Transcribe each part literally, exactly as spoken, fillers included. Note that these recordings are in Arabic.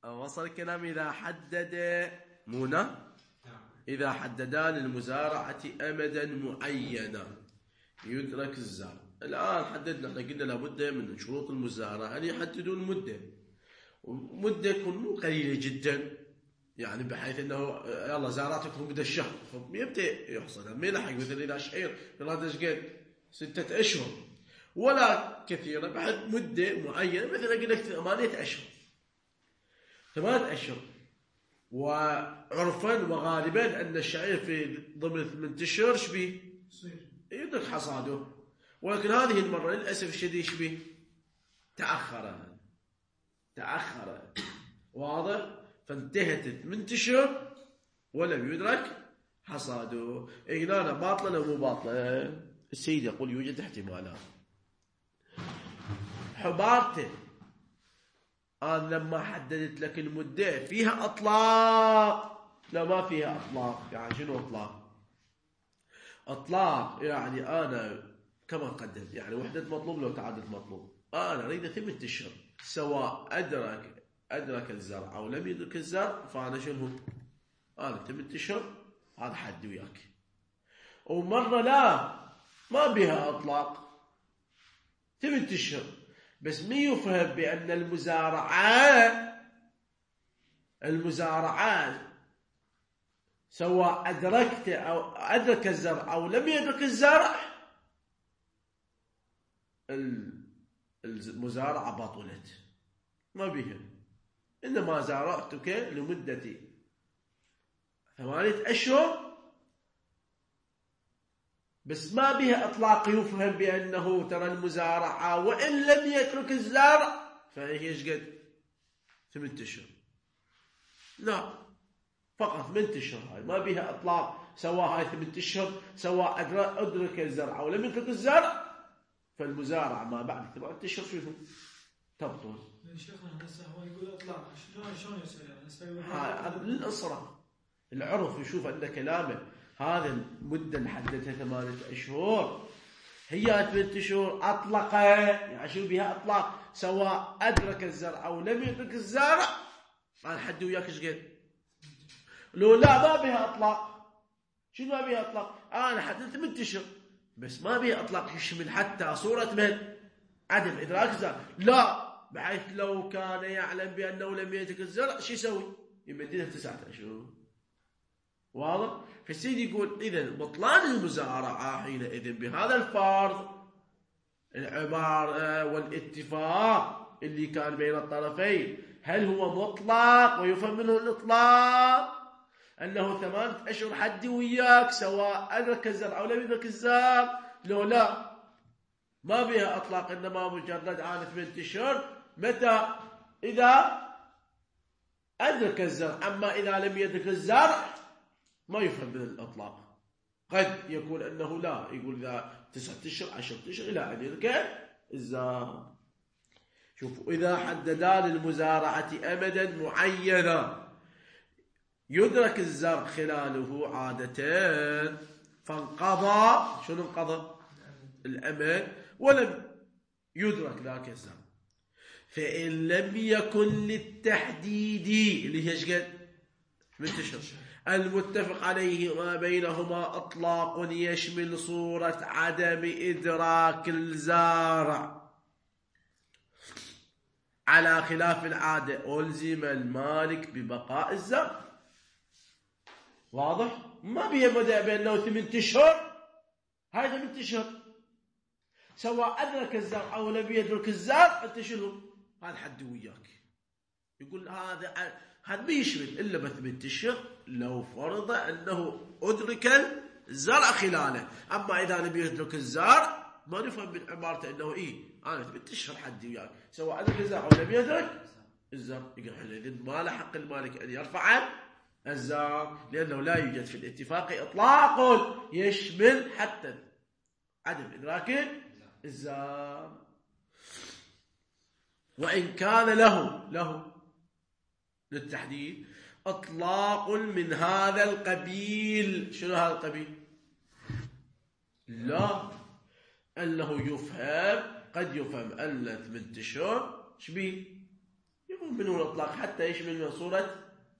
وصل الكلام. إذا حدد مونا إذا حددا للمزارعة أمدا معينا يدرك الزرع. الآن حددنا، احنا قلنا لابد من شروط المزارعة أن يحددوا المدة، ومدة تكون مو قليلة جدا، يعني بحيث أنه يلا زارعتك مدة الشهر يبدأ يحصد، ما يلحق مثل إذا شعير هذا ايش قد ستة أشهر، ولا كثيرة بعد مدة معينة، مثلا أقول لك ثمانية أشهر ثمانية أشهر. وعرفا وغالبا أن الشعير في ضمن ثمانية أشهر شبيه يدرك حصاده، ولكن هذه المرة للأسف الشديد شبيه تأخر تأخر واضح، فانتهت ثمانية أشهر ولم يدرك حصاده. إغنانا باطلة أو مو باطلة؟ السيد يقول يوجد احتمالات. حبارته أنا لما حددت لك المدة فيها أطلاق، لا ما فيها أطلاق. يعني شنو أطلاق؟ أطلاق يعني أنا كما قدمت، يعني وحدة مطلوب لو تعدد مطلوب، أنا أريد ثمانية أشهر سواء أدرك أدرك الزرع أو لم يدرك الزرع، فأنا شنو؟ أنا ثمانية أشهر هذا حد وياك. ومرة لا ما بها أطلاق ثمانية أشهر، بس ما يفهم بأن المزارعة المزارعات سواء أدركت أو أدرك الزرع أو لم يدرك الزرع المزارعة بطلت، ما بها. إنما زارعتك لمدة ثمانية أشهر بس ما بها إطلاق يفهم بأنه ترى المزارعة وإن لم يترك الزرع فهي ايش قد؟ ثمانية أشهر. لا، فقط ثمانية أشهر، هاي ما بها إطلاق، سواء هاي ثمانية أشهر سواء أدرك الزرع أو لم يدرك الزرع، فالمزارعة ما بعد ثمانية أشهر شنو؟ تبطل. شيخنا هسه هو يقول إطلاق، شلون شلون يصير؟ هذا للأسرة العرف يشوف أن كلامه هذا المدة اللي حددها ثمانية أشهر هي ثمانية أشهر أطلقه، يعني شو بها أطلاق سواء أدرك الزرع أو لم يدرك الزرع، أنا حد وياك إيش قد؟ لو لا ما بها أطلاق. شنو ما بها أطلاق؟ أنا حددت ثمانية أشهر بس ما بها أطلاق يشمل حتى صورة من عدم إدراك الزرع، لا، بحيث لو كان يعلم بأنه لم يدرك الزرع شو يسوي؟ يمددها تسعة أشهر. واضح؟ فالسيد يقول إذا بطلان المزارعة حينئذ بهذا الفرض العبارة والاتفاق اللي كان بين الطرفين، هل هو مطلق ويفهم منه الإطلاق أنه ثمانية أشهر حدي وياك سواء أدرك الزرع أو لم يدرك الزرع؟ لو لا ما بها أطلاق، إنما مجرد عن ثمانية أشهر متى؟ إذا أدرك الزرع، أما إذا لم يدرك الزرع ما يفهم من الإطلاق. قد يكون أنه لا، يقول إذا تسعة أشهر عشرة أشهر إلى أن يدرك الزرع. شوفوا، إذا حددا للمزارعة أمدا معينا يدرك الزرع خلاله عادة، فانقضى شنو انقضى؟ الأمد، ولم يدرك ذاك الزرع، فإن لم يكن للتحديد اللي هي ايش قد؟ ثمانية أشهر المتفق عليه ما بينهما إطلاق يشمل صورة عدم إدراك الزارع على خلاف العادة، ألزم المالك ببقاء الزرع. واضح؟ ما بيه بدأ بأنه ثمانية أشهر، هاي ثمانية أشهر سواء أدرك الزرع أو لم يدرك الزرع، أنت شنو؟ هذا حد وياك. يقول هذا هذا ما يشمل إلا بثمانية أشهر لو فرض أنه أدرك الزرع خلاله، أما إذا لم يدرك الزرع ما نفهم من عبارته أنه إيه أنا ثمانية أشهر حد وياك سواء أدرك الزرع أو لم يدرك الزرع. يقول حينئذ ما له حق المالك أن يرفع الزرع، لأنه لا يوجد في الاتفاق إطلاق يشمل حتى عدم إدراك الزرع. وإن كان له له للتحديد إطلاق من هذا القبيل. شنو هذا القبيل؟ لا، أنه يفهم، قد يفهم أن ثمانية أشهر شبيه؟ يقول من هو الإطلاق حتى يشمل من صورة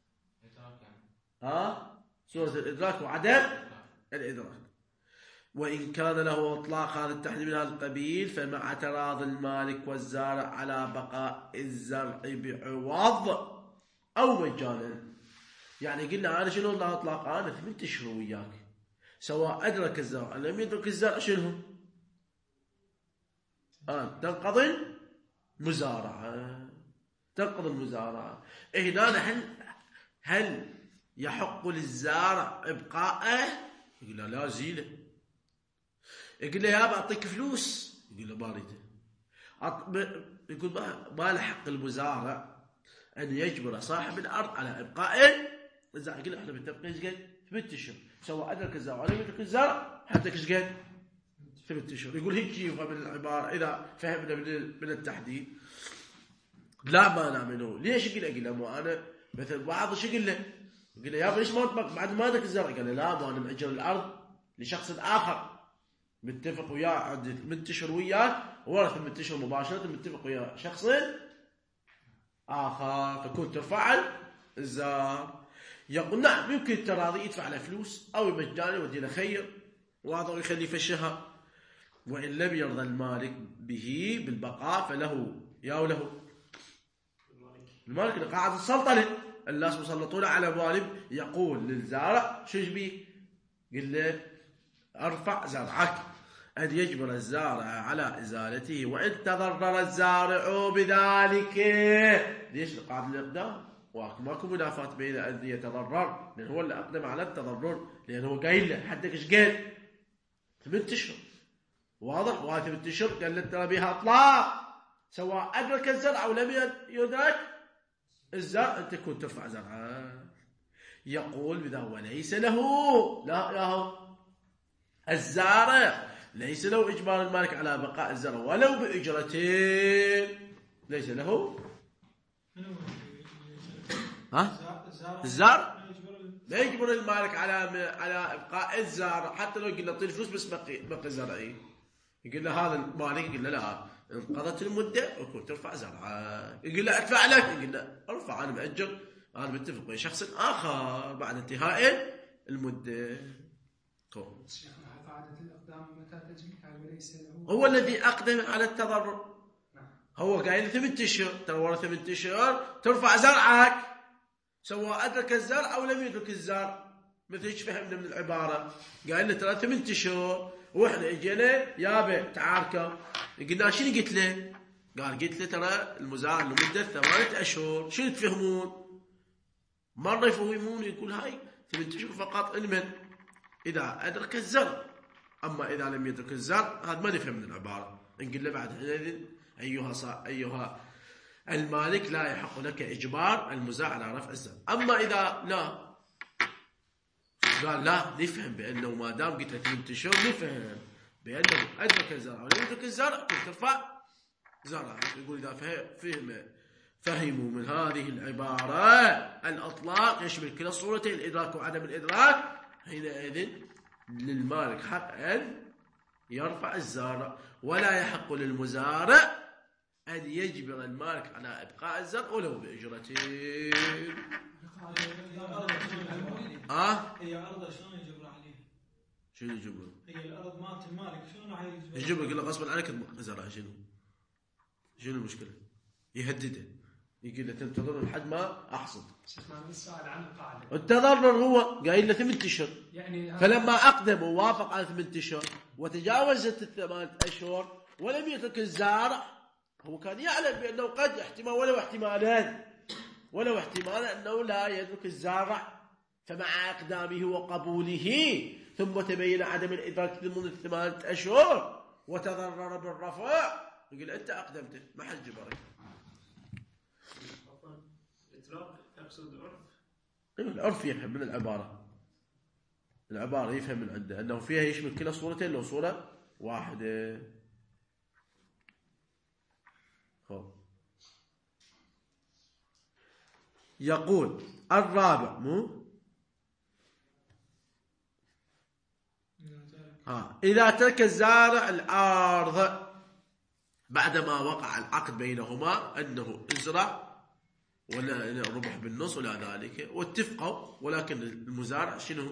ها صورة الإدراك وعدم الإدراك. وإن كان له إطلاق هذا التحديد من هذا القبيل فمع اعتراض المالك والزارع على بقاء الزرع بعوض أو مجانا. يعني قلنا أنا شنو له إطلاق؟ أنا ثمانية أشهر وياك سواء أدرك الزرع أو لم يدرك الزرع شنو؟ آه تنقضي المزارعة تنقضي المزارعة. هنا هل هل يحق للزارع إبقاءه؟ يقول له لا زيله. يقول له يابا أعطيك فلوس، يقول له ما أريده. يقول ما ما له حق المزارع أن يجبر صاحب الأرض على إبقاء الزرع. يقول له إحنا متفقين إيش قد؟ ثمانية أشهر سواء أدرك الزرع ولا يدرك الزرع حتى إيش قد؟ ثمانية أشهر. يقول هيك يفهم من العبارة إذا فهمنا من التحديد. لا مانع منه. ليش يقول يقول له مو أنا مثل بعض شو يقول له؟ يقول له يابا ليش ما بعد ما أدرك الزرع؟ قال له لا ما أنا مأجر الأرض لشخص آخر متفق وياه عندي ثمانية أشهر وياه ورا ثمانية أشهر مباشرة متفق وياه شخص آخر فكنت ترفع الزار. يقول نعم يمكن التراضي يدفع له فلوس أو مجاني يودي له خير وهذا ويخليه في الشهر. وإن لم يرضى المالك به بالبقاء فله يا وله المالك اللي قاعد السلطنة الناس مسلطون على موالب. يقول للزارع شو بيك؟ قل له ارفع زرعك أن يجبر الزارع على إزالته وإن تضرر الزارع بذلك. ليش قاعد الإقدام؟ وماكو منافاة بين أن يتضرر لأن هو اللي أقدم على التضرر لأنه هو قايل له حدك إيش قال؟ ثمانية أشهر واضح. وهذه ثمانية أشهر قال له ترى بها إطلاق سواء أدرك الزرع أو لم يدرك الزرع أنت كنت ترفع زرعه. يقول بذا وليس له لا له الزارع ليس له إجبار المالك على بقاء الزرع ولو بإجرتين. ليس له ها الزرع لا يجبر المالك على على إبقاء الزرع حتى لو قلنا اعطيني فلوس بس بقي بقي زرعي. يقول له هذا المالك يقول له لا انقضت المدة وكنت ترفع زرعه. يقول له ادفع لك، يقول له ارفع انا مأجر انا متفق ويا شخص اخر بعد انتهاء المدة. هو الذي أقدم على التضرر. هو قايل ثمانية أشهر ترى ورا ثمانية أشهر ترفع زرعك سواء أدرك الزرع أو لم يدرك الزرع. مثل ايش فهمنا من العبارة؟ قال له ترى ثمانية أشهر واحنا اجينا يابا تعاركوا. قلنا شنو قلت له؟ قال قلت له ترى المزارع لمدة ثمانية أشهر. شنو تفهمون؟ مرة يفهمون يقول هاي ثمانية أشهر فقط لمن؟ إذا أدرك الزرع. أما إذا لم يدرك الزرع هذا ما نفهم من العبارة. نقول له بعد حينئذ أيها صا... أيها المالك لا يحق لك إجبار المزارع على رفع الزرع. أما إذا لا قال لا نفهم بأنه ما دام قلت لك ثمانية أشهر نفهم بأنه أدرك الزرع ولم يدرك الزرع كنت ترفع زرع. يقول إذا فهم فهموا من هذه العبارة الأطلاق يشمل كلا الصورتين الإدراك وعدم الإدراك حينئذ للمالك حق أن يرفع الزارع ولا يحق للمزارع أن يجبر المالك على إبقاء الزرع ولو بإجرتين. آه هي أرض شلون يجبر عليه؟ شنو يجبر؟ هي الأرض مالت المالك شلون راح يجبر؟ يجبر يقول له غصبا عنك زرع. شنو؟ شنو المشكلة؟ يهدده يقول له تنتظر لحد ما أحصد. السؤال عن القاعدة. التضرر هو قايل له ثمانية أشهر يعني فلما أقدم ووافق على ثمانية أشهر وتجاوزت الثمانية أشهر ولم يترك الزارع هو كان يعلم بأنه قد احتمال ولو احتمالان ولو احتمال أنه لا يترك الزارع. فمع إقدامه وقبوله ثم تبين عدم الإدراك ضمن الثمانية أشهر وتضرر بالرفع يقول أنت أقدمته ما حد جبرك. الإطلاق يقصد العرف. العرف يفهم من العبارة. العبارة يفهم من عنده أنه فيها يشمل كلا صورتين لو صورة واحدة. خب. يقول الرابع مو ها إذا ترك الزارع الأرض بعدما وقع العقد بينهما أنه ازرع ولا الربح بالنص ولا ذلك، واتفقوا. ولكن المزارع شنو؟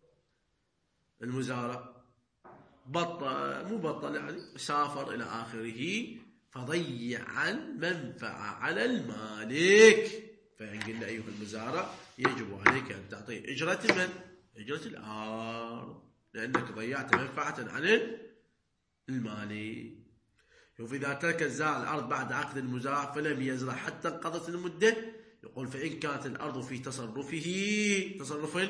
المزارع بطل مو بطل يعني سافر إلى آخره، فضيع المنفعة على المالك. فقلنا أيها المزارع يجب عليك أن تعطي إجرة من؟ إجرة الأرض، لأنك ضيعت منفعة عن المالك. شوف إذا ترك الزارع الأرض بعد عقد المزارع فلم يزرع حتى انقضت المدة، يقول فإن كانت الأرض في تصرفه تصرف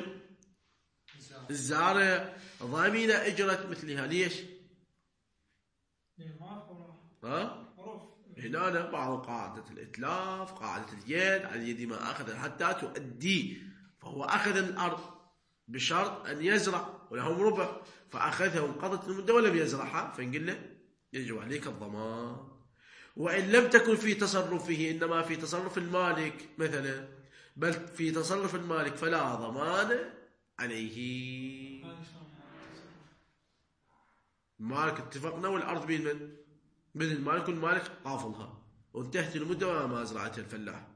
الزارع ضامن إجرة مثلها. ليش؟ ها؟ هنا بعض قاعدة الإتلاف، قاعدة اليد، على اليد ما أخذ حتى تؤدي. فهو أخذ الأرض بشرط أن يزرع ولهم ربع، فأخذها وانقضت المدة ولم يزرعها، فنقول له يجب عليك الضمان. وإن لم تكن في تصرفه، إنما في تصرف المالك مثلا، بل في تصرف المالك، فلا ضمان عليه. المالك اتفقنا والأرض بين من؟ بين المالك والمالك قافلها وانتهت المدة وما زرعتها الفلاح.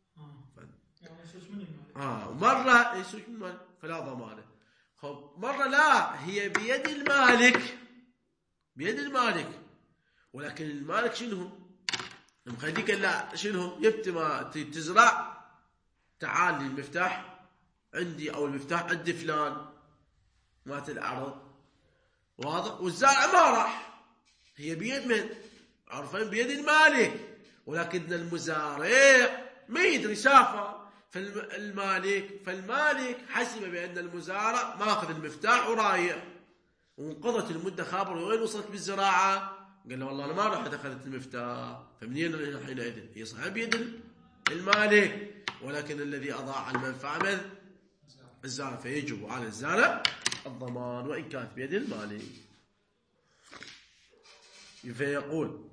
آه مرة يسوق من المالك فلا ضمانه. خب مرة لا، هي بيد المالك، بيد المالك، ولكن المالك شنو؟ مخليك لا شنو؟ يبتي ما تزرع، تعال لي المفتاح عندي أو المفتاح عند فلان مات الأرض، واضح؟ والزارع ما راح، هي بيد من؟ عرفين بيد المالك، ولكن المزارع ما يدري سافر. فالمالك فالمالك حسب بأن المزارع ماخذ المفتاح ورايح، وانقضت المدة خابر وين وصلت بالزراعة؟ قال له والله أنا ما رحت أخذت المفتاح. فمنين حينئذ؟ هي صحيح بيد المالك، ولكن الذي أضاع المنفعة من؟ الزارع، فيجب على الزارع الضمان وإن كانت بيد المالك. فيقول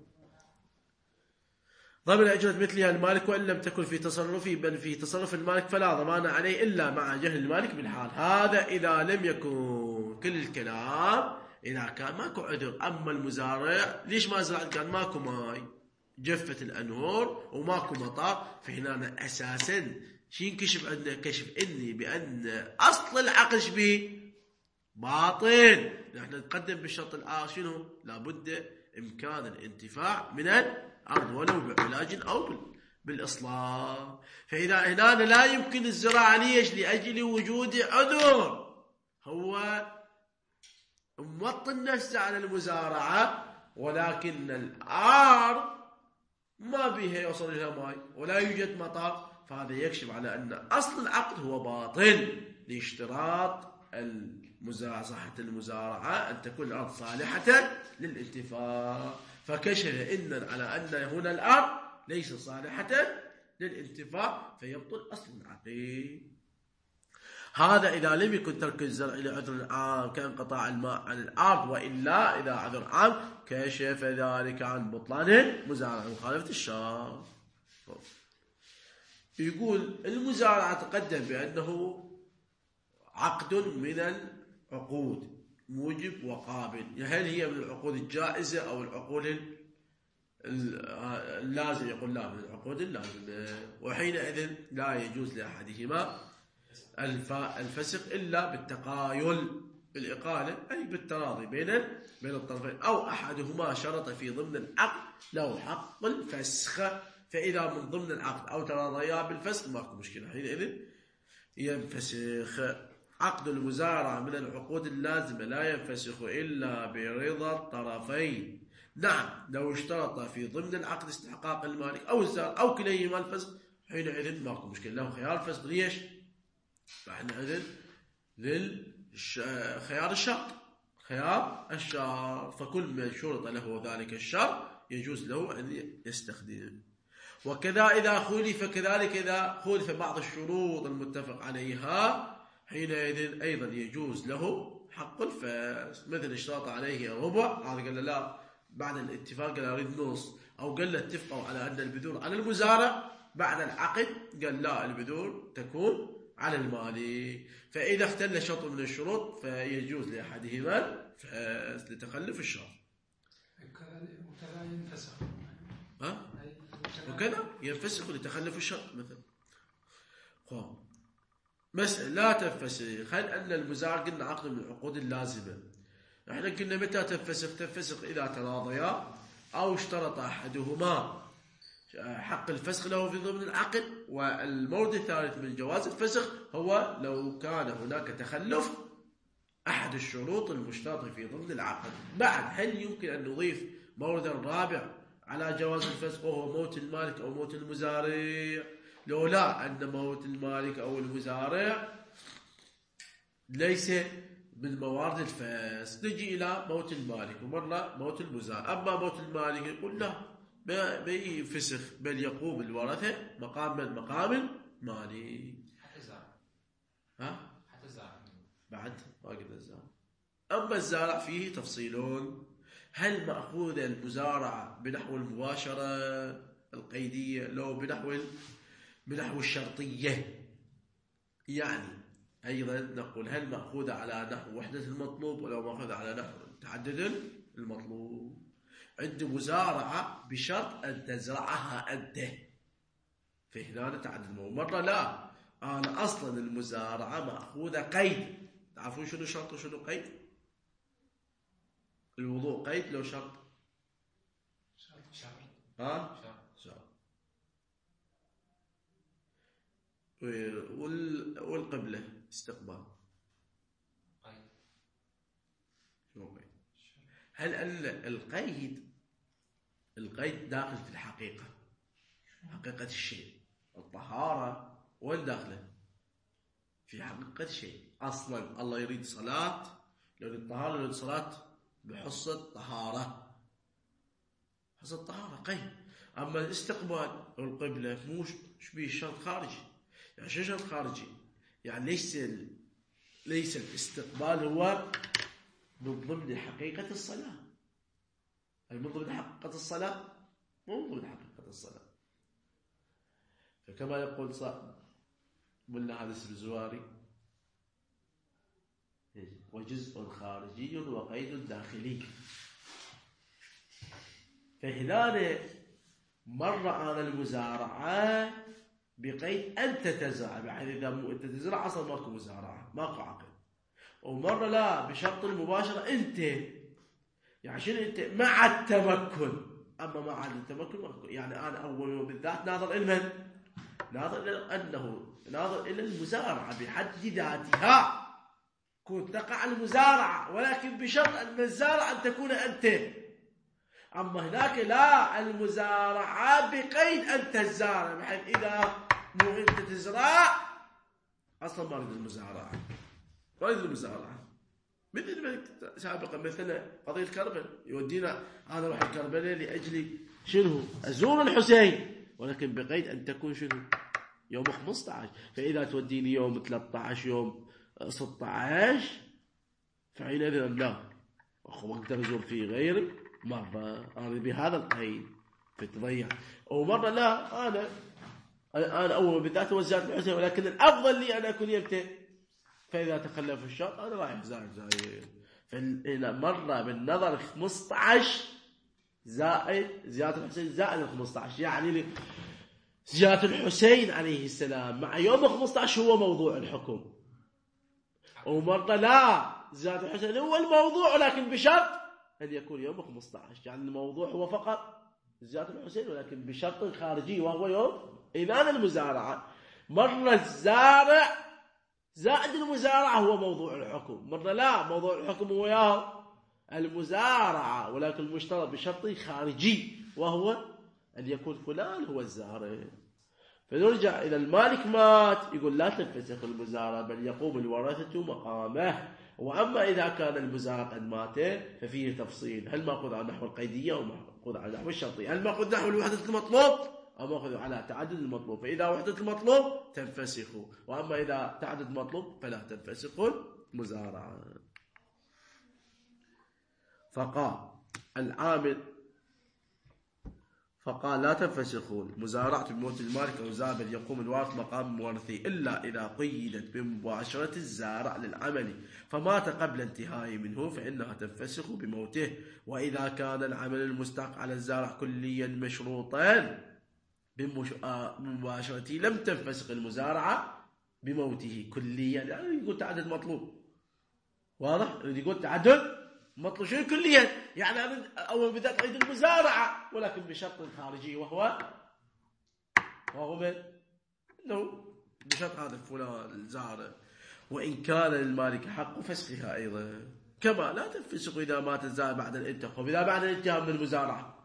ضمن أجرة مثلها المالك وإن لم تكن في تصرفه بل في تصرف المالك فلا ضمان عليه إلا مع جهل المالك بالحال. هذا إذا لم يكن كل الكلام إذا كان ماكو عذر. أما المزارع ليش ما زرع؟ كان ماكو ماي، جفت الأنهار وماكو مطر، فهنا أساسا شي ينكشف عندنا كشف إني بأن أصل العقد شبيه باطل. نحن نقدم بالشرط الآخر شنو؟ لابد إمكان الانتفاع من الأرض ولو بعلاج أو بالإصلاح. فإذا هنا لا يمكن الزراعة، ليش؟ لأجل وجود عذر. هو موطن نفسه على المزارعة، ولكن الأرض ما بها يوصل إلى ماء ولا يوجد مطر، فهذا يكشف على أن أصل العقد هو باطل لاشتراط المزارعة، صحة المزارعة أن تكون الأرض صالحة للانتفاع. فكشف إن على أن هنا الأرض ليس صالحة للانتفاع، فيبطل أصل العقد. هذا إذا لم يكن ترك الزرع لعذر عام كانقطاع الماء عن الأرض، وإلا إذا عذر عام كشف ذلك عن بطلان المزارعة مخالفة الشرع. يقول المزارعة تقدم بأنه عقد من العقود موجب وقابل. هل هي من العقود الجائزة أو العقود اللازم؟ يقول لا، من العقود اللازمة، وحينئذ لا يجوز لأحدهما الفسق إلا بالتقايل بالإقالة، أي بالتراضي بين بين الطرفين، أو أحدهما شرط في ضمن العقد له حق الفسخ. فإذا من ضمن العقد أو تراضيا بالفسخ ماكو مشكلة، حينئذ ينفسخ. عقد المزارعة من العقود اللازمة لا ينفسخ إلا برضا الطرفين. نعم، لو اشترط في ضمن العقد استحقاق المالك أو الزارع أو كليهما الفسخ حينئذ ماكو مشكلة، له خيار الفسخ. ليش؟ فحينئذ للخيار الشرط، خيار الشرط، فكل من شرط له ذلك الشرط يجوز له أن يستخدم. وكذا إذا خولف، كذلك إذا خولف بعض الشروط المتفق عليها حينئذ أيضا يجوز له حق الفسخ. مثل اشترط عليه ربع، هذا قال لا بعد الاتفاق قال أريد نص، أو قال له اتفقوا على أن البذور على المزارع، بعد العقد قال لا البذور تكون على المالي. فإذا اختل شرط من الشروط فيجوز لأحدهما لتخلف الشرط. وكذا ينفسخ. ها؟ وكذا ينفسخ لتخلف الشرط مثلا. خب مسألة لا تنفسخ. هل أن المزارع قلنا عقد من العقود اللازمة؟ احنا قلنا متى تنفسخ؟ تنفسخ إذا تراضيا أو اشترط أحدهما حق الفسخ له في ضمن العقد. والمورد الثالث من جواز الفسخ هو لو كان هناك تخلف أحد الشروط المشترطة في ضمن العقد. بعد هل يمكن أن نضيف موردا رابع على جواز الفسخ وهو موت المالك أو موت المزارع؟ لو لا، أن موت المالك أو المزارع ليس من موارد الفسخ. نجي إلى موت المالك ومرة موت المزارع. أما موت المالك يقول لا، ما يفسخ بل يقوم الورثة مقام من مقام المالك. حتى الزارع. ها؟ حتى الزارع. بعد ما قلنا الزارع. أما الزارع فيه تفصيلون. هل مأخوذ المزارعة بنحو المباشرة القيدية لو بنحو بنحو الشرطية؟ يعني أيضا نقول هل مأخوذة على نحو وحدة المطلوب ولو مأخوذة على نحو تعدد المطلوب؟ عند مزارعة بشرط أن تزرعها أنت، فهنا تعدد المطلوب. مرة لا، أنا أصلا المزارعة مأخوذة قيد. تعرفون شنو شرط وشنو قيد؟ الوضوء قيد لو شرط؟ شرط شرط. ها؟ شرط. شرط. والقبلة استقبال قيد. شنو قيد؟ هل أن القيد القيد داخل في الحقيقة، حقيقة الشيء. الطهارة وين داخله؟ في حقيقة الشيء. أصلا الله يريد صلاة، لأن الطهارة يريد صلاة بحصة طهارة. حصة طهارة قيد. أما الاستقبال والقبلة مو شبيه شرط خارجي. يعني شو شرط خارجي؟ يعني ليس ال... ليس الاستقبال هو من ضمن حقيقة الصلاة. هل من ضمن حقيقة الصلاة؟ مو من ضمن حقيقة الصلاة. فكما يقول صاحب ملا حارس الزواري وجزء خارجي وقيد داخلي. فهنا مر أنا المزارعة بقيد أنت تزرع، بحيث إذا أنت تزرع أصلا ماكو مزارعة، ماكو عقد. ومرة لا، بشرط المباشرة أنت، يعني شنو أنت؟ مع التمكن. أما مع التمكن ماكو. يعني أنا أول يوم بالذات ناظر إلى من؟ ناظر إلى أنه ناظر إلى المزارعة بحد ذاتها. كنت تقع المزارعة ولكن بشرط أن الزارع أن تكون أنت. أما هناك لا، المزارعة بقيد أنت الزارع، بحيث إذا مو أنت تزرع أصلا ما أريد المزارعة، ما أريد المزارعة. مثل سابقا مثلا قضية كربلاء، يودينا أنا أروح الكربلاء لأجل شنو؟ أزور الحسين، ولكن بقيد أن تكون شنو؟ يوم خمسة عشر. فإذا توديني يوم ثلاثة عشر يوم ستة عشر فحينئذ لا، أقدر أزور في غيري. مرة أنا بهذا القيد فتضيع، ومرة لا، أنا أنا أول بالذات وزارة الحسين، ولكن الأفضل لي أن أكون يمتى. فإذا تخلف الشرط أنا رايح زائد زائد. فإلى مرة بالنظر خمسة عشر زائد زيادة الحسين زائد ال خمسة عشر، يعني زيادة الحسين عليه السلام مع يوم خمسة عشر هو موضوع الحكم. ومرة لا، زيادة الحسين هو الموضوع، لكن بشرط أن يكون يوم خمسة عشر. يعني الموضوع هو فقط زيادة الحسين، ولكن بشرط خارجي وهو يوم إذان المزارعة. مرة الزارع زائد المزارعة هو موضوع الحكم، مرة لا، موضوع الحكم هو يا المزارعة، ولكن المشترط بشرط خارجي وهو أن يكون فلان هو الزارع. فنرجع إلى المالك مات، يقول لا تنفسخ المزارعة بل يقوم الورثة مقامه. وأما إذا كان المزارع قد مات ففيه تفصيل، هل مأخوذ على نحو القيدية أو مأخوذ على نحو الشرطية؟ هل مأخوذ نحو الوحدة المطلوب أو مأخوذ على تعدد المطلوب؟ فإذا وحدة المطلوب تنفسخ، وأما إذا تعدد المطلوب فلا تنفسخ المزارعة. فقال العامل فقال لا تنفسخون مزارعة بموت المالك أو زابل يقوم الوارث مقام المورثي إلا إذا قيدت بمباشرة الزارع للعمل فمات قبل انتهائه منه فإنها تنفسخ بموته. وإذا كان العمل المستحق على الزارع كليا مشروطا بمباشرته لم تنفسخ المزارعة بموته كليا. يعني يقول تعدد مطلوب، واضح؟ يقول تعدد مطلوب شيء كليا، يعني أول بدأت أريد المزارعة ولكن بشرط خارجي، وهو وهو من أنه بشرط هذا الفلان الزارع، وإن كان للمالك حق فسخها أيضا، كما لا تنفسخ إذا مات الزارع بعد الانتهاء، وإذا بعد الانتهاء من المزارعة.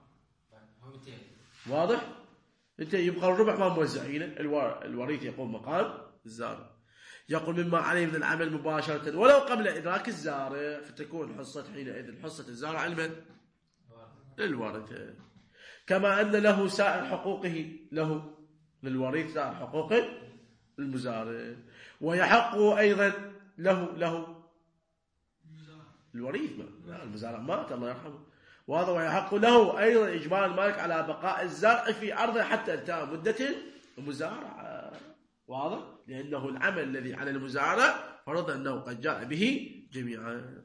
واضح؟ انت يبقى الربع ما موزعين، الوريث يقوم مقام الزارع. يقول مما عليه من العمل مباشرة ولو قبل إدراك الزارع، فتكون حصة حينئذ حصة الزارع لمن؟ للورثة. كما أن له سائر حقوقه، له للوريث سائر حقوق المزارع، ويحق أيضا له له الوريث ما المزارع مات الله يرحمه، وهذا ويحق له أيضا إجبار المالك على بقاء الزرع في أرضه حتى انتهى مدة المزارعة. واضح؟ لأنه العمل الذي على المزارع فرض أنه قد جاء به جميعا.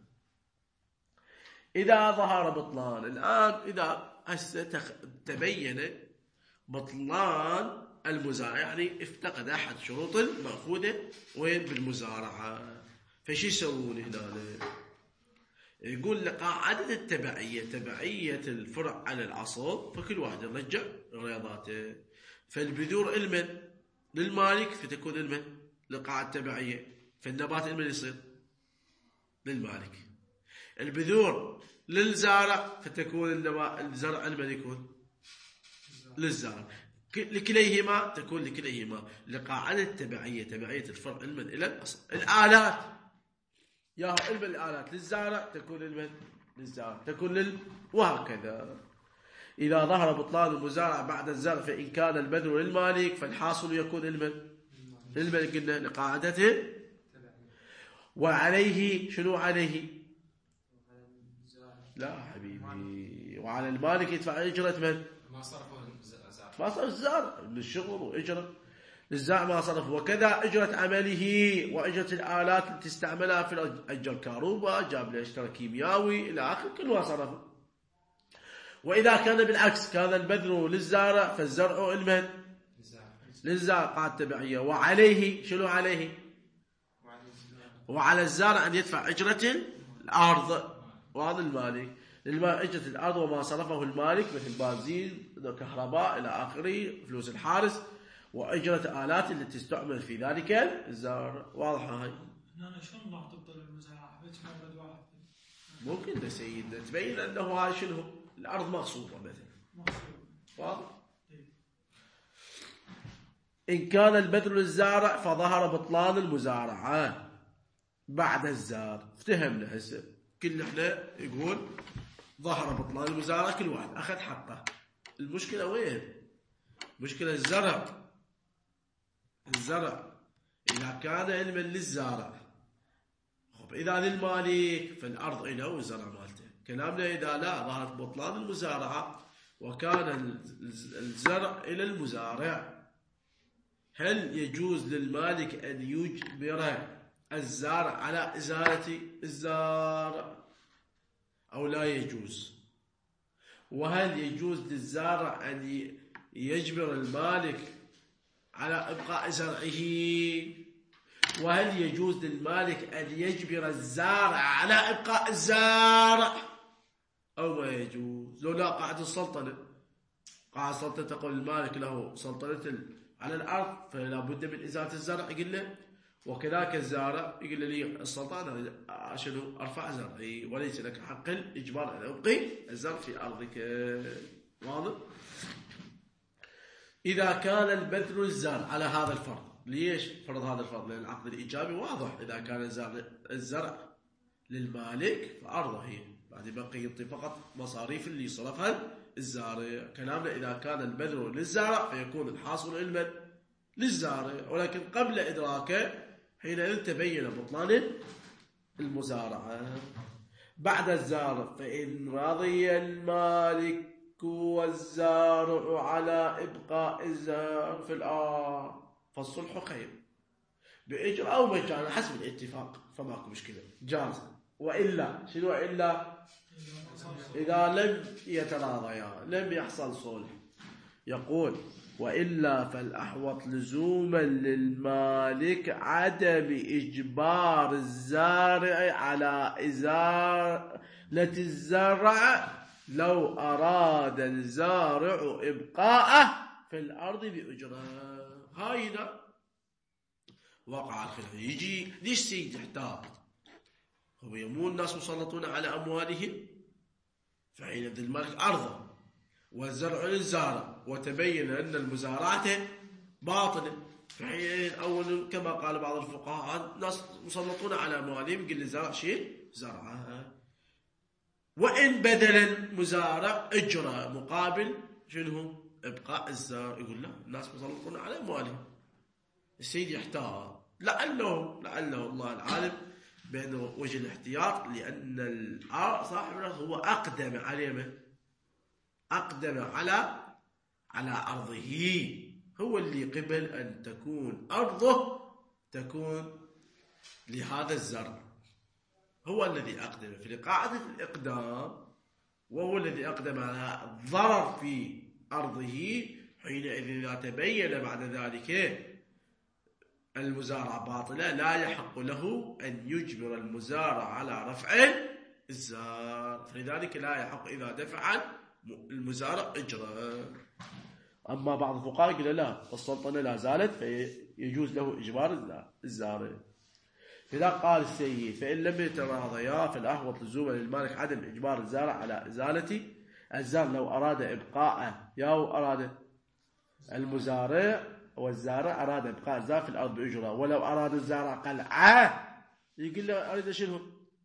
إذا ظهر بطلان، الآن إذا تبين بطلان المزارع، يعني افتقد أحد شروط المأخوذة وين بالمزارعة، فشي يسوون هنا؟ يقول لقاعدة التبعية، تبعية الفرع على الأصل، فكل واحد يرجع رياضاته. فالبذور المن للمالك فتكون المن لقاعدة تبعية، فالنبات المن يصير للمالك. البذور للزارع فتكون الزرع المن يكون للزارع، لكليهما تكون لكليهما لقاعدة التبعية، تبعية الفرع المن إلى الأصل. الآلات يا علم الآلات للزارع تكون المن للزارع، تكون لل وهكذا. إذا ظهر بطلان المزارع بعد الزرع فإن كان البذر للمالك فالحاصل يكون المن للمالك، قلنا لقاعدته. وعليه شنو عليه؟ لا حبيبي، وعلى المالك يدفع إجرة من؟ ما صرفوا ما صرف الزارع للشغل وإجرة للزارع ما صرف، وكذا أجرة عمله وأجرة الآلات التي استعملها في أجر كهرباء، جاب له اشترى كيمياوي إلى آخر، كل ما صرفه. وإذا كان بالعكس، كان البذر للزارع فالزرع المن للزارع قاعدة تبعية، وعليه شنو عليه؟ وعلى الزارع أن يدفع أجرة الأرض، وهذا المالك أجرة الأرض وما صرفه المالك مثل بنزين كهرباء إلى آخره، فلوس الحارس، وأجرة آلات التي تستعمل في ذلك الزارع. واضحة هاي؟ أنا شلون راح تبطل المزارعة؟ بس مرة واحد ممكن ده سيد تبين أنه هاي شنو الأرض مغصوبة مثلا. واضح؟ إن كان البذر للزارع فظهر بطلان المزارعة بعد الزارع. افتهمنا هسه كل احنا يقول ظهر بطلان المزارعة، كل واحد أخذ حقه. المشكلة وين؟ مشكلة الزرع. الزرع إذا كان علما للزارع، خب إذا للمالك فالأرض إله والزرع مالته. كلامنا إذا لا ظهرت بطلان المزارعة وكان الزرع إلى المزارع، هل يجوز للمالك أن يجبر الزارع على إزالة الزارع أو لا يجوز؟ وهل يجوز للزارع أن يجبر المالك على إبقاء زرعه؟ وهل يجوز للمالك أن يجبر الزارع على إبقاء الزارع أو ما يجوز؟ لو لا قاعدة السلطنة، قاعدة السلطنة تقول المالك له سلطنة على الأرض فلا بد من إزالة الزرع، يقول له وكذلك الزارع يقول لي السلطان شنو أرفع زرعي وليس لك حق الإجبار أن أبقي الزرع في أرضك. واضح؟ إذا كان البذر للزرع على هذا الفرض، ليش فرض هذا الفرض؟ لأن العقد الإيجابي واضح، إذا كان الزرع للمالك فأرضه هي، بعد بقي يعطي فقط مصاريف اللي صرفها الزارع. كلامنا إذا كان البذر للزارع فيكون الحاصل علما للزارع، ولكن قبل إدراكه حينئذ تبين بطلان المزارعة. بعد الزارع فإن رضي المالك والزارع على إبقاء الزرع في الأرض فالصلح خير بإجر أو مجانا حسب الاتفاق، فماكو مشكلة جاز. وإلا شنو إلا؟ إذا لم يتراضيا، لم يحصل صلح. يقول وإلا فالأحوط لزوما للمالك عدم إجبار الزارع على إزالة الزرع لو أراد الزارع إبقاءه في الأرض بأجرة. هاينا وقع الخلاف. يجي ليش سيد يحتاط؟ هو يمون الناس مسلطون على أموالهم، فحينئذ المالك أرضه والزرع للزارع، وتبين أن المزارعة باطلة، فحينئذ أول كما قال بعض الفقهاء الناس مسلطون على أموالهم، قل الزرع شيء زرعها، وإن بدل المزارع أجرة مقابل شنو؟ إبقاء الزرع. يقول لا، الناس مسلطون على أموالهم. السيد يحتاط لعله لعله الله العالم بأن وجه الاحتياط، لأن صاحب الأرض هو أقدم عليه، أقدم على على أرضه، هو اللي قبل أن تكون أرضه تكون لهذا الزرع، هو الذي أقدم في قاعدة الإقدام، وهو الذي أقدم على الضرر في أرضه. حينئذ إذا تبين بعد ذلك المزارع باطلة لا يحق له أن يجبر المزارع على رفع الزار، فلذلك لا يحق إذا دفع المزارع إجراء. أما بعض الفقهاء يقول لا، السلطنة لا زالت فيجوز له إجبار الزارع. فإذا قال السيد فإن لم يتراضيا فالأحوط لزوما للمالك عدم إجبار الزارع على إزالة الزرع لو أراد إبقاءه، ياو أراد المزارع والزارع أراد إبقاء الزرع في الأرض بأجرة، ولو أراد الزارع قلعه يقول له أريد شنو؟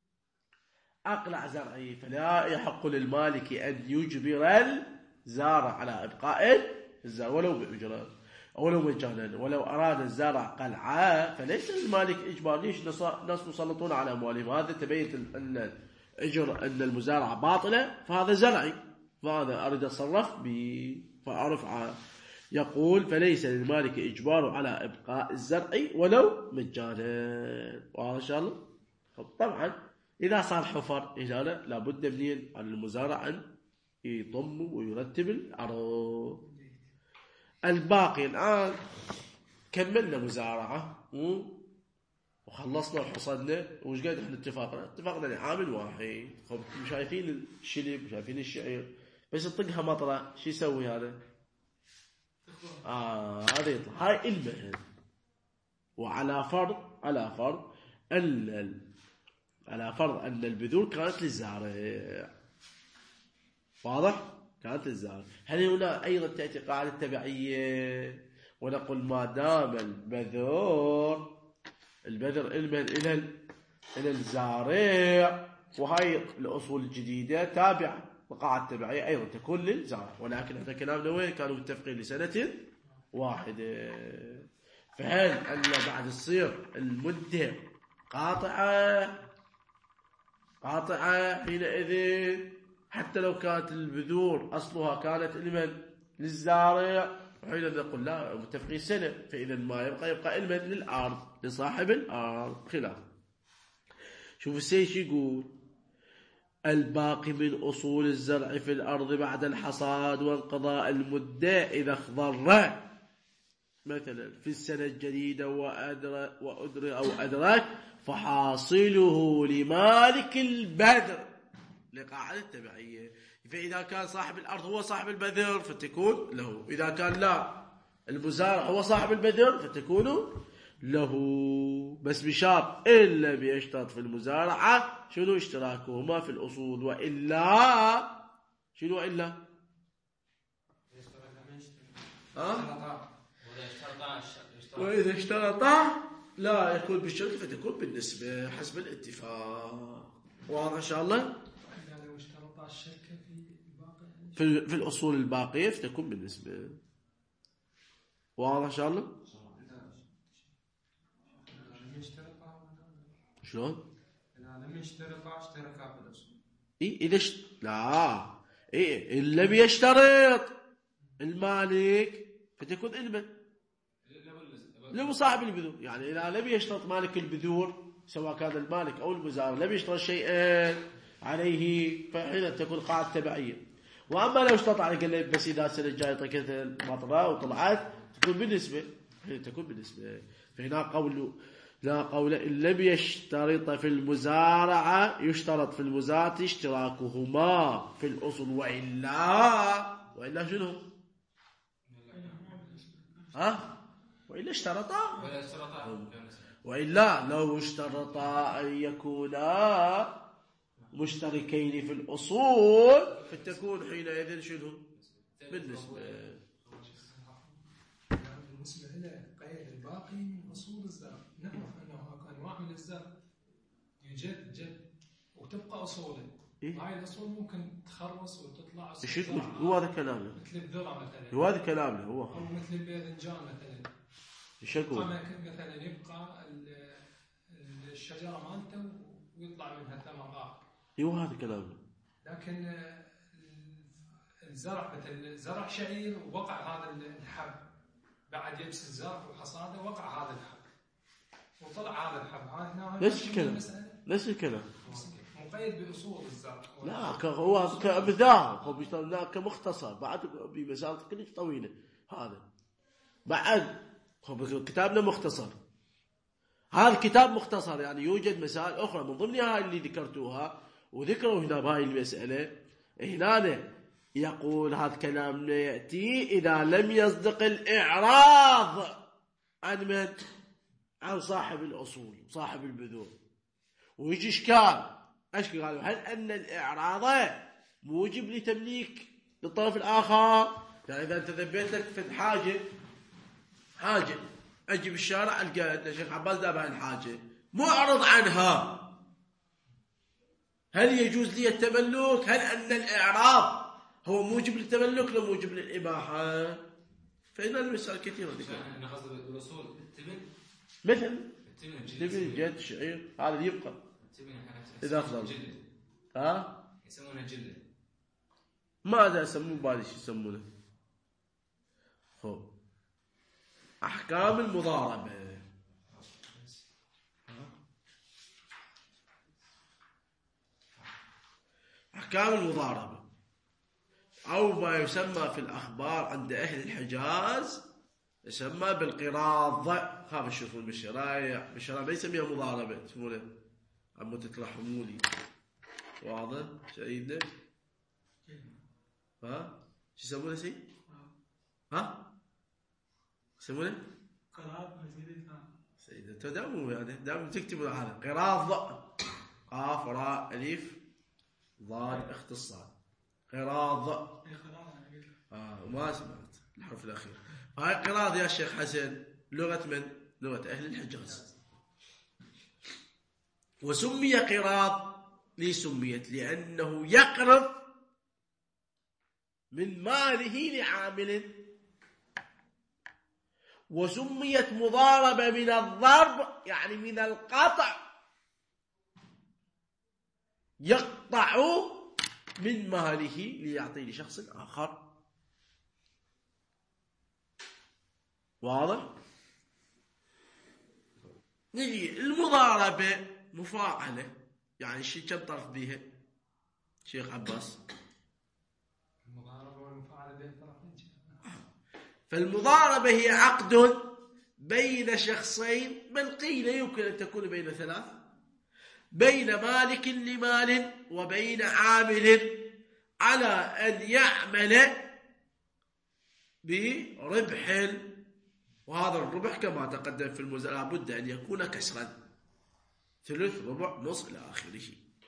أقلع زرعي، فلا يحق للمالك أن يجبر الزارع على إبقاء الزرع ولو بأجرة ولو مجانا. ولو أراد الزارع قلعه فليس للمالك إجبار. ليش؟ ناس مسلطون على أموالهم، هذا تبين أن أجر أن المزارعة باطلة، فهذا زرعي، فهذا أريد أتصرف به فأرفعه. يقول فليس للمالك إجبار على إبقاء الزرع ولو مجانا. وهذا إن شاء الله طبعا إذا صار حفر إجارة لابد منين على المزارع أن يضم ويرتب الأرض. الباقي الآن كملنا مزارعة وخلصنا وحصدنا، وش قاعد احنا اتفاقنا اتفاقنا لعامل واحد. خب شايفين الشلب وشايفين الشعير، بس تطقها مطرة شو يسوي هذا؟ آه هذا يطلع هاي المهن. وعلى فرض على فرض أن على فرض أن البذور كانت للزارع، واضح؟ كانت للزارع. هل هنا أيضا تأتي قاعدة تبعية ونقول ما دام البذور البذر المهن إلى إلى الزارع، وهي الأصول الجديدة تابعة القاعدة التبعية أيضا تكون للزارع، ولكن هذا كلامنا وين كانوا متفقين لسنة واحدة. فهل أن بعد تصير المدة قاطعة قاطعة حينئذ حتى لو كانت البذور أصلها كانت المن للزارع، وحينئذ نقول لا متفقين سنة، فإذا ما يبقى يبقى المن للأرض لصاحب الأرض. خلاف. شوف السيش يقول الباقي من أصول الزرع في الأرض بعد الحصاد وانقضاء المدة إذا اخضر مثلا في السنة الجديدة وأدرك, وأدرك أو أدرك فحاصله لمالك البذر لقاعدة التبعية. فإذا كان صاحب الأرض هو صاحب البذر فتكون له، إذا كان لا المزارع هو صاحب البذر فتكون له، بس بشرط إلا بيشترط في المزارعة شنو اشتراكهما في الأصول، وإلا شنو إلا ها؟ وإذا اشترطا لا يكون بالشرط فتكون بالنسبة حسب الاتفاق. واضح إن شاء الله؟ إذا لو اشترطا الشركة في الباقي في, في الأصول الباقية فتكون بالنسبة. واضح إن شاء الله؟ شلون؟ إذا لم يشترطا اشتركا في الأصول. إيه إذا ش... لا إيه إن لم يشترط المالك فتكون إلمن لو صاحب البذور. يعني إذا لم يشترط مالك البذور سواء كان المالك أو المزارع لم يشترط شيئا عليه فحين تكون قاعدة تبعية. وأما لو اشترط عليك قال لي بس إذا السنة الجاية طقت المطرة وطلعت تكون بالنسبة تكون بالنسبة. فهنا قول لا قول إن لم يشترط في المزارعة يشترط في المزارعة اشتراكهما في الأصل وإلا وإلا شنو؟ ها؟ وإلا اشترطا ولا اشترطا وإلا لو اشترطا أن يكونا مشتركين في الأصول فتكون حينئذ شنو؟ بالنسبة بالنسبة إلى قيد الباقي من أصول الزرع نعرف أنه أنواع من الزرع يجد جد وتبقى أصوله. إيه؟ هاي الأصول ممكن تخرص وتطلع أصول إيش زرع هو هذا كلامه؟ مثل الذرة مثلا هو هذا كلامه هو أو مثل الباذنجان مثلا إيش يقول؟ مثلا يبقى الشجرة مالته ويطلع منها ثمر آخر. هو هذا كلامه. لكن الزرع مثل زرع شعير ووقع هذا الحب بعد يبس الزرع وحصاده وقع هذا الحب وطلع هذا الحب هذا نفس الكلام نفس الكلام مقيد بأصول الزرع. لا هو كمثال هو بيشتغل كمختصر بعد بمسألة كلش طويلة هذا بعد هو كتابنا مختصر. هذا الكتاب مختصر يعني يوجد مسائل أخرى من ضمنها اللي ذكرتوها وذكروا هنا بهاي المسألة. هنا يقول هذا كلامنا يأتي إذا لم يصدق الإعراض عن من؟ عن صاحب الأصول صاحب البذور. ويجي إشكال أشكال قالوا هل أن الإعراض موجب لتمليك للطرف الآخر؟ يعني إذا أنت ذبيت لك في الحاجة حاجة أجي بالشارع ألقى الشيخ عباس دابها الحاجة معرض عنها هل يجوز لي التملك؟ هل أن الإعراض هو موجب للتملك لو موجب للإباحة؟ فإن المسألة كثيرة أنا قصدي بالأصول التبن مثل التبن جد شعير هذا يبقى التبن إذا أخذ ها يسمونه جلة ماذا يسمون بالي شو يسمونه؟ هو أحكام المضاربة. أحكام المضاربة أو ما يسمى في الأخبار عند أهل الحجاز يسمى بالقراض. خاف تشوفون بالشرايع بالشرايع ما يسميها مضاربة يسمونه عمو تترحموني واضح سيدنا ها شو يسمونه سي ها يسمونه قراض مثل سيدنا تداوموا يعني دائما تكتبوا هذا قراض قاف راء ألف ضاد اختصار قراض آه ما سمعت الحرف الأخير. هاي قراض يا شيخ حسن لغة من؟ لغة أهل الحجاز. وسمي قراض ليه سميت؟ لأنه يقرض من ماله لعامل. وسميت مضاربة من الضرب يعني من القطع يقطع من ماله ليعطي لشخص آخر. واضح؟ نجي المضاربة مفاعلة يعني شيء كم طرف بيها شيخ عباس؟ المضاربة والمفاعلة بين طرفين. فالمضاربة هي عقد بين شخصين بل قيل يمكن أن تكون بين ثلاث بين مالك لمال وبين عامل على أن يعمل بربح. وهذا الربح كما تقدم في المزارعة لابد أن يكون كسرا ثلث ربع نص إلى آخره.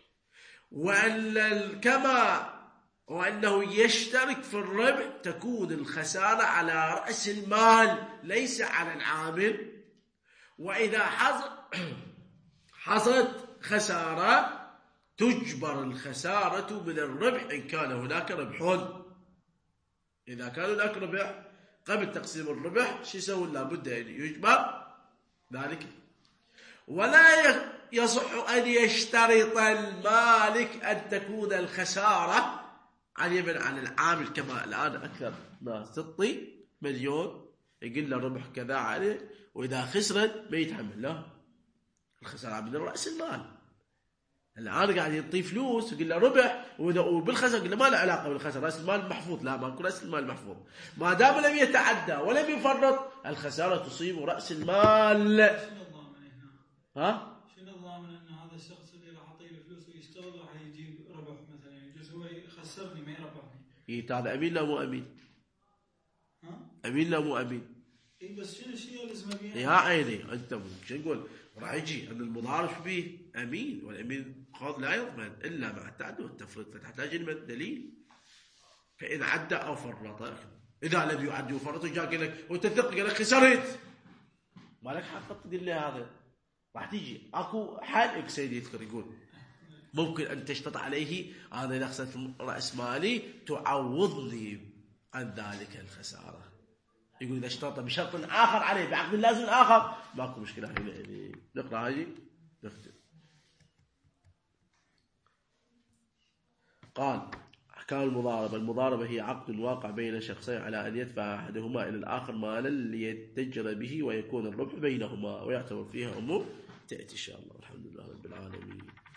وأن كما وأنه يشترك في الربح تكون الخسارة على رأس المال ليس على العامل. وإذا حصل حصلت خسارة تجبر الخسارة من الربح إن كان هناك ربح. إذا كان هناك ربح قبل تقسيم الربح شو يسوي؟ لابد أن يجبر ذلك. ولا يصح أن يشترط المالك أن تكون الخسارة عن يمن عن العامل كما الآن أكثر ناس تعطي مليون يقول له ربح كذا عليه وإذا خسرت ما يتحمل له الخسارة من رأس المال. الآن قاعد يعطيه فلوس ويقول له ربح وبالخسر قال له ما له علاقة بالخسر، رأس المال محفوظ. لا، ماكو رأس المال محفوظ ما دام لم يتعدى ولم يفرط، الخسارة تصيب رأس المال. شنو الضامن هنا؟ ها؟ شنو الضامن ان هذا الشخص اللي راح اعطيه الفلوس ويشتغل راح يجيب ربح مثلا؟ يجوز هو يخسرني ما يربحني. إيه هذا أمين لا مو أمين؟ ها؟ أمين لا مو أمين؟ اي بس شنو الشيء اللي اسمه بيه؟ يا عيني أنت شو نقول؟ راح يجي أن المضارب به أمين، والأمين قاض لا يضمن إلا مع التعدي والتفريط، فتحتاج إلى دليل. فإن عدى أو فرط، إذا لم يعد وفرط وجاء قال لك وتثق قال لك خسرت، ما لك حق تدل لي هذا. راح تيجي اكو حال سيدي يذكر يقول ممكن ان تشترط عليه انا اذا خسرت راس مالي تعوضني عن ذلك الخساره. يقول اذا اشترط بشرط اخر عليه بعقد لازم اخر ماكو مشكله. هنا نقرا هذه نختم. قال أحكام المضاربة. المضاربة هي عقد واقع بين شخصين على أن يدفع أحدهما إلى الآخر مالا ليتجر به ويكون الربح بينهما، ويعتبر فيها أمور تأتي إن شاء الله. الحمد لله رب العالمين.